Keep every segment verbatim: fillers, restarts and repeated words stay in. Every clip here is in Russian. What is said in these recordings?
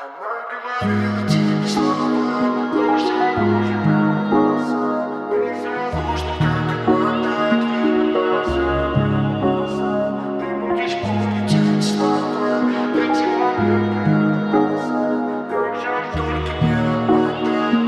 Она говорила тебе слова, ложь за ложью прямо в глаза. Ты заложник, как отмотать время назад. Ты будешь помнить эти слова, эти моменты назад. Как жаль, только не отмотать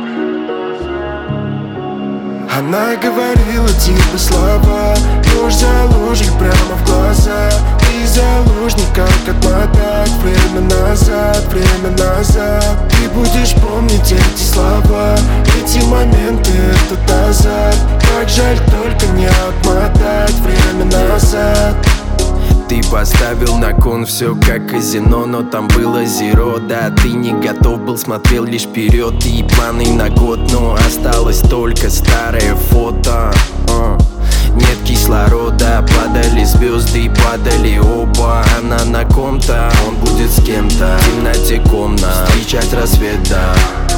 время назад. Она говорила тебе слова, ложь за ложью прямо в глаза. Ты заложник, как отмотать время назад, время назад. Ты будешь помнить эти слова, эти моменты, этот азарт. Как жаль, только не отмотать время назад. Ты поставил на кон все как казино, но там было зеро. Да, ты не готов был, смотрел лишь вперед и планы на год, но осталось только старое фото. uh. Нет кислорода, падали звезды, падали оба. Она на ком-то, он будет с кем-то. В темноте комнат, встречать рассвет, да.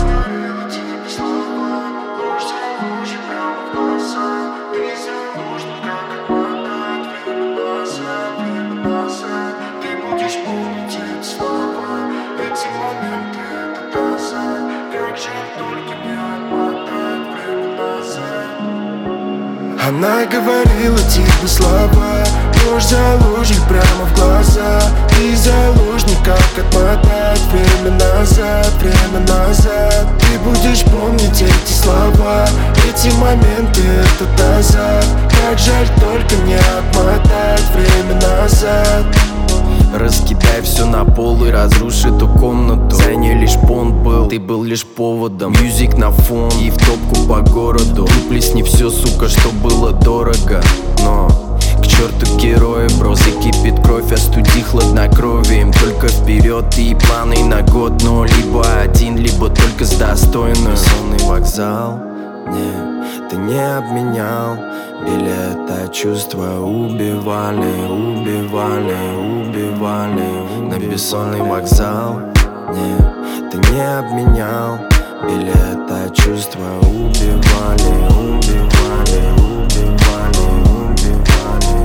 Она говорила тебе слова, ложь за ложью прямо в глаза. Ты заложник, как отмотать время назад, время назад. Ты будешь помнить эти слова, эти моменты, этот азарт. Как жаль, только не отмотать время назад. Раскидай все на пол и разруши эту комнату. Я не лишь понт был, ты был лишь поводом. Мьюзик на фон и в топку по городу. Выплесни все, сука, что было дорого. Но к черту герои, бро, закипит кровь, остуди хладнокровием. Только вперед и планы на год, но либо один, либо только с достойным. Сонный вокзал, не, ты не обменял билет, а чувства убивали, убивали, убивали. На бессонный вокзал, не, ты не обменял билет, а чувства убивали, убивали, убивали, убивали,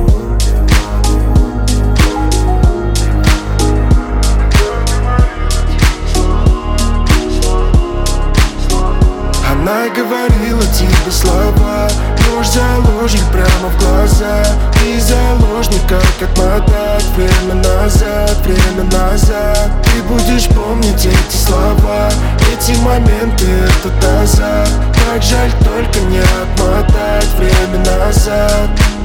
убивали. Она говорила тебе слова, ложь за ложью прямо в глаза. Ты заложник, как отмотать время назад, время назад. Ты будешь помнить эти слова, эти моменты, этот азарт. Как жаль, только не отмотать время назад.